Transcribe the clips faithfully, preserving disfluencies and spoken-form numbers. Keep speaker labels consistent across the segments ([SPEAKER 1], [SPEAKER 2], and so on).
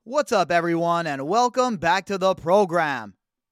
[SPEAKER 1] What's up, everyone, and welcome back to the program.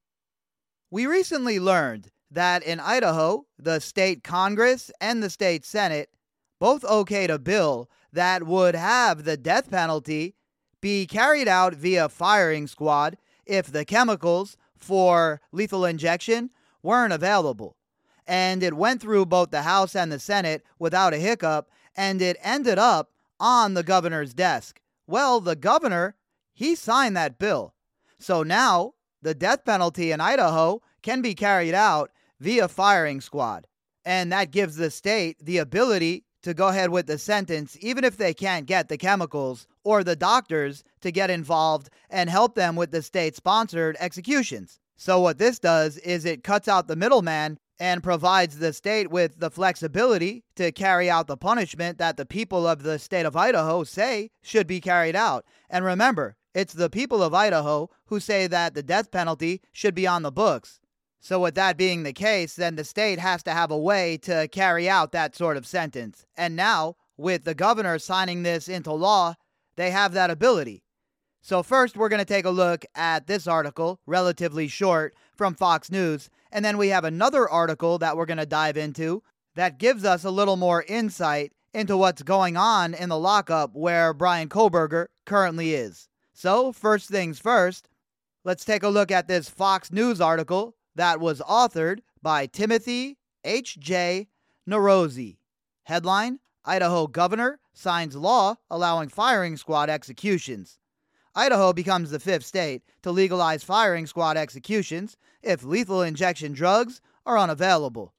[SPEAKER 1] We recently learned that in Idaho, the state Congress and the state Senate both okayed a bill that would have the death penalty be carried out via firing squad if the chemicals for lethal injection weren't available. And it went through both the House and the Senate without a hiccup, and it ended up on the governor's desk. Well, the governor, he signed that bill. So now the death penalty in Idaho can be carried out via firing squad. And that gives the state the ability to go ahead with the sentence, even if they can't get the chemicals or the doctors to get involved and help them with the state-sponsored executions. So what this does is it cuts out the middleman and provides the state with the flexibility to carry out the punishment that the people of the state of Idaho say should be carried out. And remember, it's the people of Idaho who say that the death penalty should be on the books. So with that being the case, then the state has to have a way to carry out that sort of sentence. And now, with the governor signing this into law, they have that ability. So first, we're going to take a look at this article, relatively short, from Fox News, and then we have another article that we're going to dive into that gives us a little more insight into what's going on in the lockup where Bryan Kohberger currently is. So, first things first, let's take a look at this Fox News article that was authored by Timothy H J Narozi. Headline: Idaho Governor signs law allowing firing squad executions. Idaho becomes the fifth state to legalize firing squad executions if lethal injection drugs are unavailable.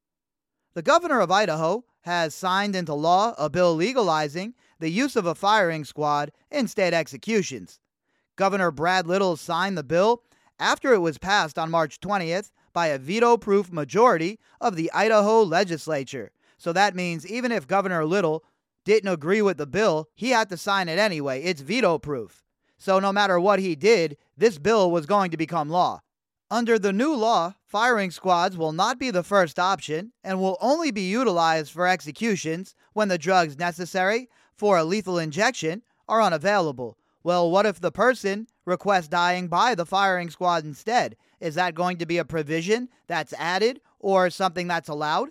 [SPEAKER 1] The governor of Idaho has signed into law a bill legalizing the use of a firing squad in state executions. Governor Brad Little signed the bill after it was passed on March twentieth by a veto-proof majority of the Idaho legislature. So that means even if Governor Little didn't agree with the bill, he had to sign it anyway. It's veto-proof. So no matter what he did, this bill was going to become law. Under the new law, firing squads will not be the first option and will only be utilized for executions when the drugs necessary for a lethal injection are unavailable. Well, what if the person requests dying by the firing squad instead? Is that going to be a provision that's added or something that's allowed?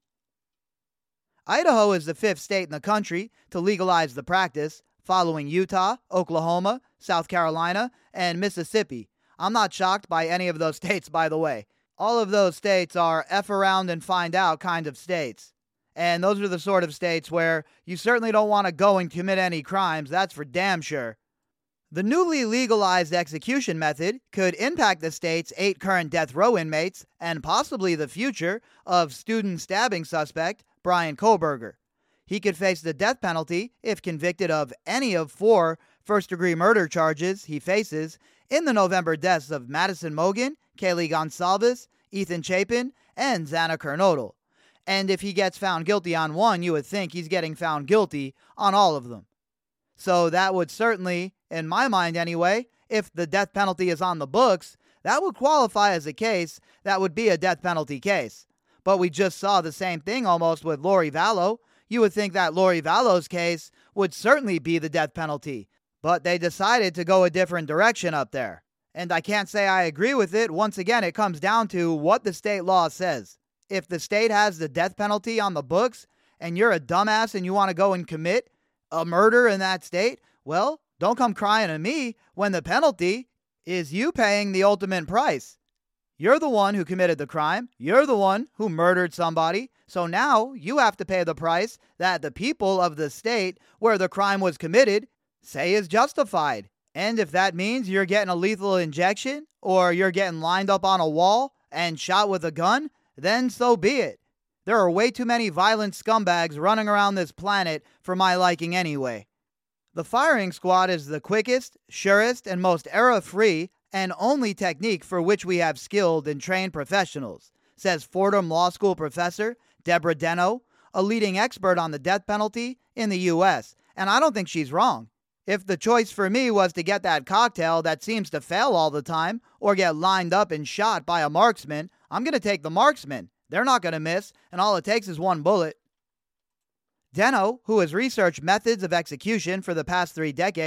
[SPEAKER 1] Idaho is the fifth state in the country to legalize the practice, following Utah, Oklahoma, South Carolina, and Mississippi. I'm not shocked by any of those states, by the way. All of those states are F around and find out kind of states. And those are the sort of states where you certainly don't want to go and commit any crimes, that's for damn sure. The newly legalized execution method could impact the state's eight current death row inmates and possibly the future of student stabbing suspect Bryan Kohberger. He could face the death penalty if convicted of any of four first-degree murder charges he faces in the November deaths of Madison Mogen, Kaylee Gonsalves, Ethan Chapin, and Xana Kernodle. And if he gets found guilty on one, you would think he's getting found guilty on all of them. So that would certainly, in my mind anyway, if the death penalty is on the books, that would qualify as a case that would be a death penalty case. But we just saw the same thing almost with Lori Vallow. You would think that Lori Vallow's case would certainly be the death penalty, but they decided to go a different direction up there. And I can't say I agree with it. Once again, it comes down to what the state law says. If the state has the death penalty on the books and you're a dumbass and you want to go and commit a murder in that state, well, don't come crying to me when the penalty is you paying the ultimate price. You're the one who committed the crime. You're the one who murdered somebody. So now you have to pay the price that the people of the state where the crime was committed say is justified. And if that means you're getting a lethal injection or you're getting lined up on a wall and shot with a gun, then so be it. There are way too many violent scumbags running around this planet for my liking anyway. The firing squad is the quickest, surest, and most error-free and only technique for which we have skilled and trained professionals, says Fordham Law School professor Deborah Deno, a leading expert on the death penalty in the U S, and I don't think she's wrong. If the choice for me was to get that cocktail that seems to fail all the time or get lined up and shot by a marksman, I'm going to take the marksman. They're not going to miss, and all it takes is one bullet. Deno, who has researched methods of execution for the past three decades,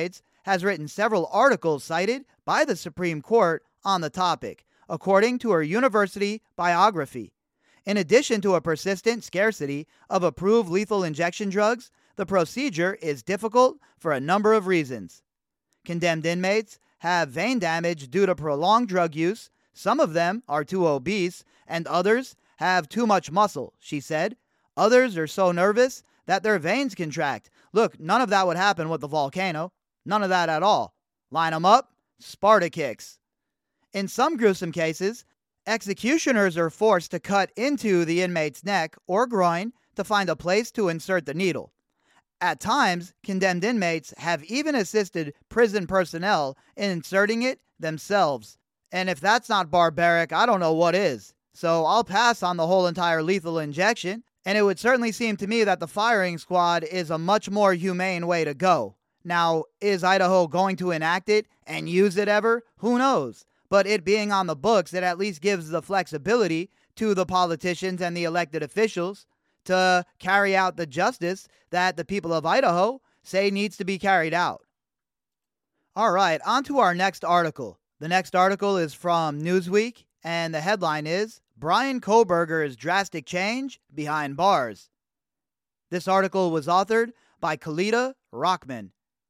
[SPEAKER 1] has written several articles cited by the Supreme Court on the topic, according to her university biography. In addition to a persistent scarcity of approved lethal injection drugs, the procedure is difficult for a number of reasons. Condemned inmates have vein damage due to prolonged drug use. Some of them are too obese, and others have too much muscle, she said. Others are so nervous that their veins contract. Look, none of that would happen with the volcano. None of that at all. Line them up, Sparta kicks. In some gruesome cases, executioners are forced to cut into the inmate's neck or groin to find a place to insert the needle. At times, condemned inmates have even assisted prison personnel in inserting it themselves. And if that's not barbaric, I don't know what is. So I'll pass on the whole entire lethal injection, and it would certainly seem to me that the firing squad is a much more humane way to go. Now, is Idaho going to enact it and use it ever? Who knows? But it being on the books, it at least gives the flexibility to the politicians and the elected officials to carry out the justice that the people of Idaho say needs to be carried out. All right, on to our next article. The next article is from Newsweek, and the headline is, Bryan Kohberger's Drastic Change Behind Bars. This article was authored by Kalita Rockman.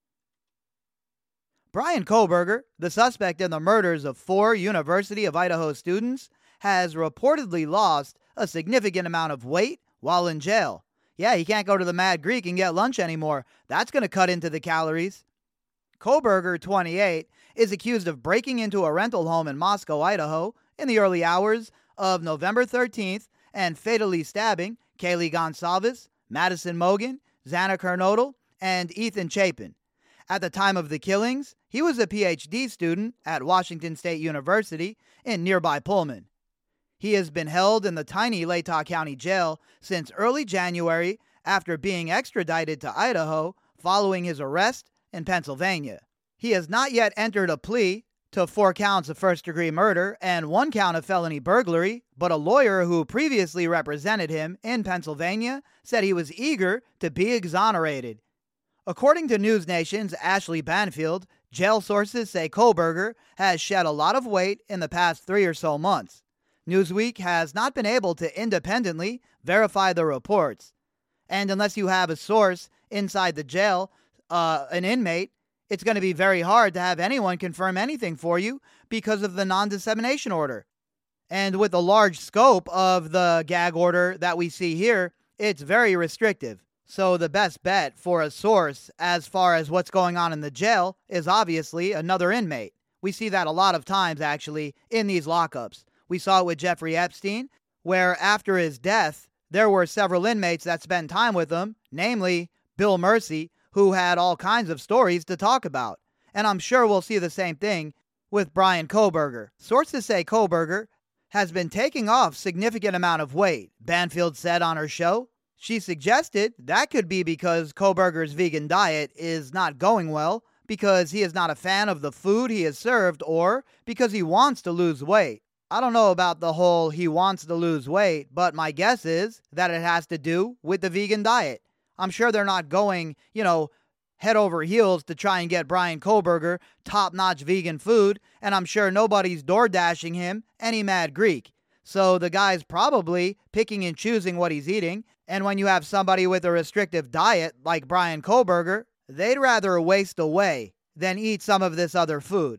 [SPEAKER 1] Bryan Kohberger, the suspect in the murders of four University of Idaho students, has reportedly lost a significant amount of weight while in jail. Yeah, he can't go to the Mad Greek and get lunch anymore. That's going to cut into the calories. Kohberger, twenty-eight, is accused of breaking into a rental home in Moscow, Idaho, in the early hours of November thirteenth and fatally stabbing Kaylee Gonsalves, Madison Mogen, Xana Kernodle, and Ethan Chapin. At the time of the killings, he was a P H D student at Washington State University in nearby Pullman. He has been held in the tiny Latah County Jail since early January after being extradited to Idaho following his arrest in Pennsylvania. He has not yet entered a plea to four counts of first-degree murder and one count of felony burglary, but a lawyer who previously represented him in Pennsylvania said he was eager to be exonerated. According to News Nation's Ashley Banfield, jail sources say Kohberger has shed a lot of weight in the past three or so months. Newsweek has not been able to independently verify the reports. And unless you have a source inside the jail, uh, an inmate, it's going to be very hard to have anyone confirm anything for you because of the non-dissemination order. And with the large scope of the gag order that we see here, it's very restrictive. So the best bet for a source as far as what's going on in the jail is obviously another inmate. We see that a lot of times, actually, in these lockups. We saw it with Jeffrey Epstein, where after his death, there were several inmates that spent time with him, namely Bill Mercy, who had all kinds of stories to talk about. And I'm sure we'll see the same thing with Bryan Kohberger. Sources say Kohberger has been taking off significant amount of weight, Banfield said on her show. She suggested that could be because Kohberger's vegan diet is not going well, because he is not a fan of the food he is served, or because he wants to lose weight. I don't know about the whole he wants to lose weight, but my guess is that it has to do with the vegan diet. I'm sure they're not going, you know, head over heels to try and get Bryan Kohberger top-notch vegan food, and I'm sure nobody's door dashing him any Mad Greek. So the guy's probably picking and choosing what he's eating, and when you have somebody with a restrictive diet like Bryan Kohberger, they'd rather waste away than eat some of this other food.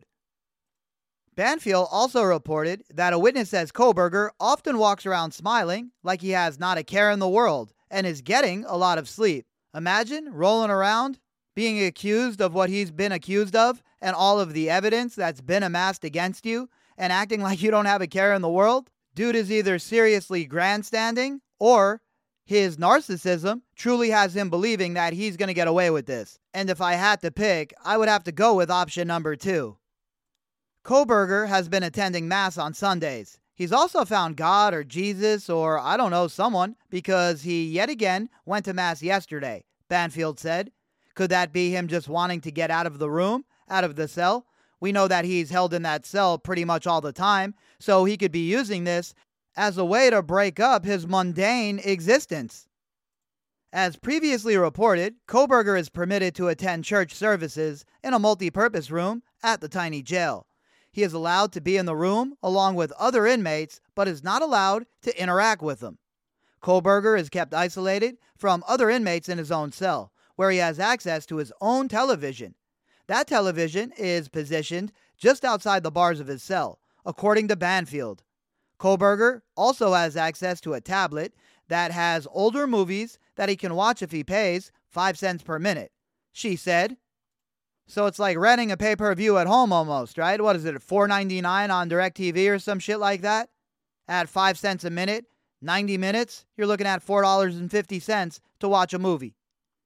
[SPEAKER 1] Banfield also reported that a witness says Kohberger often walks around smiling like he has not a care in the world and is getting a lot of sleep. Imagine rolling around, being accused of what he's been accused of and all of the evidence that's been amassed against you and acting like you don't have a care in the world. Dude is either seriously grandstanding or his narcissism truly has him believing that he's going to get away with this. And if I had to pick, I would have to go with option number two. Kohberger has been attending Mass on Sundays. He's also found God or Jesus or, I don't know, someone, because he yet again went to Mass yesterday, Banfield said. Could that be him just wanting to get out of the room, out of the cell? We know that he's held in that cell pretty much all the time, so he could be using this as a way to break up his mundane existence. As previously reported, Kohberger is permitted to attend church services in a multi-purpose room at the tiny jail. He is allowed to be in the room along with other inmates, but is not allowed to interact with them. Kohberger is kept isolated from other inmates in his own cell, where he has access to his own television. That television is positioned just outside the bars of his cell, according to Banfield. Kohberger also has access to a tablet that has older movies that he can watch if he pays five cents per minute, she said. So it's like renting a pay-per-view at home almost, right? What is it, four ninety-nine on DirecTV or some shit like that? At five cents a minute, ninety minutes, you're looking at four dollars and fifty cents to watch a movie.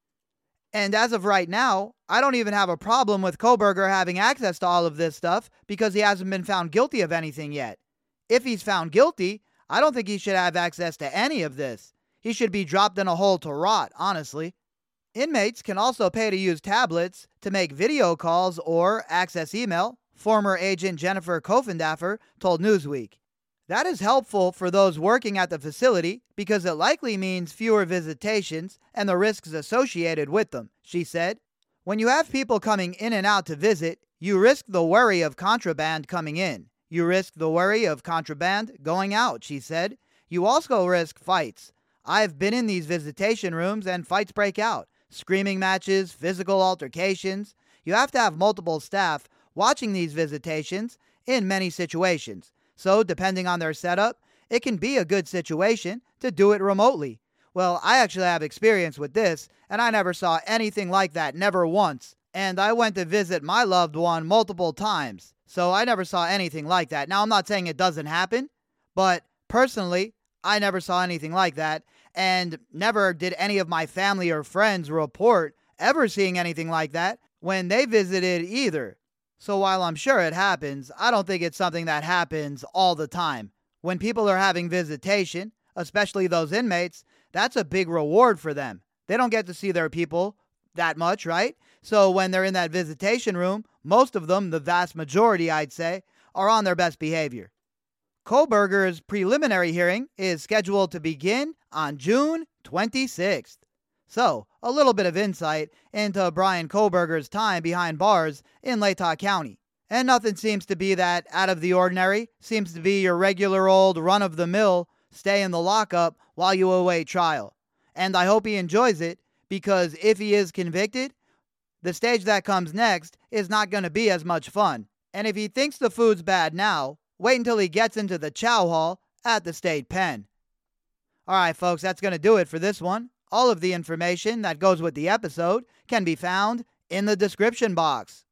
[SPEAKER 1] And as of right now, I don't even have a problem with Kohberger having access to all of this stuff because he hasn't been found guilty of anything yet. If he's found guilty, I don't think he should have access to any of this. He should be dropped in a hole to rot, honestly. Inmates can also pay to use tablets to make video calls or access email, former agent Jennifer Kofendaffer told Newsweek. That is helpful for those working at the facility because it likely means fewer visitations and the risks associated with them, she said. When you have people coming in and out to visit, you risk the worry of contraband coming in. You risk the worry of contraband going out, she said. You also risk fights. I've been in these visitation rooms and fights break out. Screaming matches, physical altercations. You have to have multiple staff watching these visitations in many situations. So, depending on their setup, it can be a good situation to do it remotely. Well, I actually have experience with this, and I never saw anything like that, never once. And I went to visit my loved one multiple times, so I never saw anything like that. Now, I'm not saying it doesn't happen, but personally, I never saw anything like that, and never did any of my family or friends report ever seeing anything like that when they visited either. So while I'm sure it happens, I don't think it's something that happens all the time. When people are having visitation, especially those inmates, that's a big reward for them. They don't get to see their people that much, right? So when they're in that visitation room, most of them, the vast majority I'd say, are on their best behavior. Kohberger's preliminary hearing is scheduled to begin on June twenty-sixth. So, a little bit of insight into Bryan Kohberger's time behind bars in Latah County. And nothing seems to be that out of the ordinary. Seems to be your regular old run-of-the-mill, stay in the lockup while you await trial. And I hope he enjoys it, because if he is convicted, the stage that comes next is not going to be as much fun. And if he thinks the food's bad now, wait until he gets into the chow hall at the state pen. Alright folks, that's going to do it for this one. All of the information that goes with the episode can be found in the description box.